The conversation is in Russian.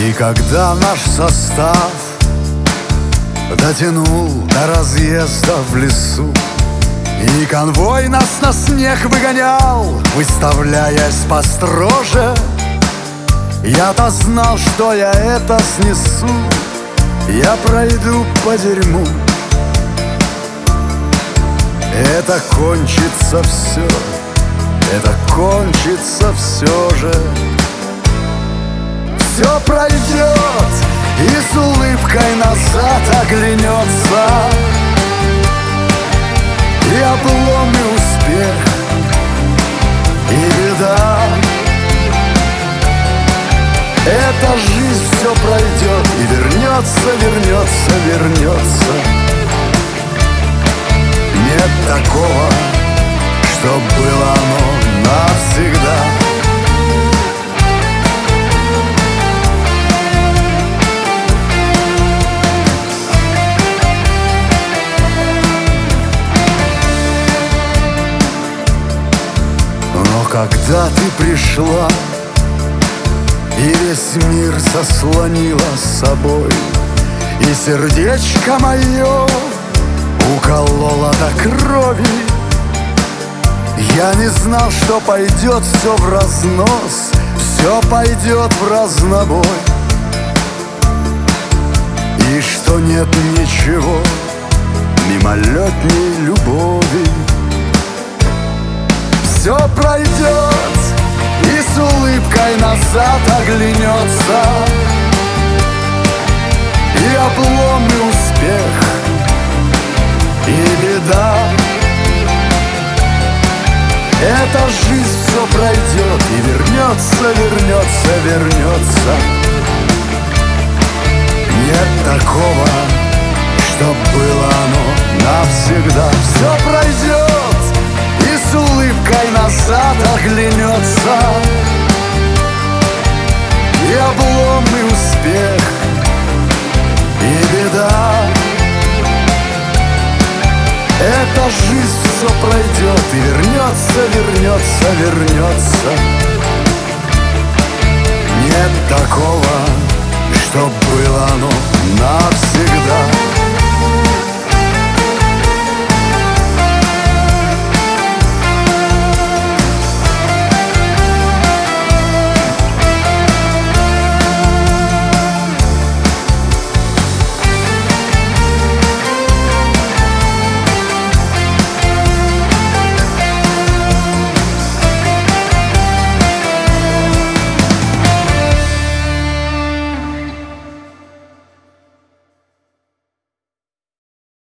И когда наш состав дотянул до разъезда в лесу, и конвой нас на снег выгонял, выставляясь построже, я-то знал, что я это снесу, я пройду по дерьму. Это кончится все, это кончится все же. Все пройдет, и с улыбкой назад оглянется, и облом, и успех, и беда. Эта жизнь все пройдет и вернется, вернется, вернется. Нет такого, чтоб было оно навсегда. Но когда ты пришла и весь мир заслонила с собой, и сердечко мое уколола до крови, я не знал, что пойдет все в разнос, все пойдет в разнобой, и что нет ничего мимолетней любови. Все пройдет, и с улыбкой назад оглянется, и облом, и успех, и беда. Эта жизнь все пройдет и вернется, вернется, вернется. Нет такого, чтоб было оно навсегда. Все пройдет, и с улыбкой назад оглянется, и облом, и успех, и беда. Эта жизнь все пройдет и вернется, вернется, вернется. Нет такого,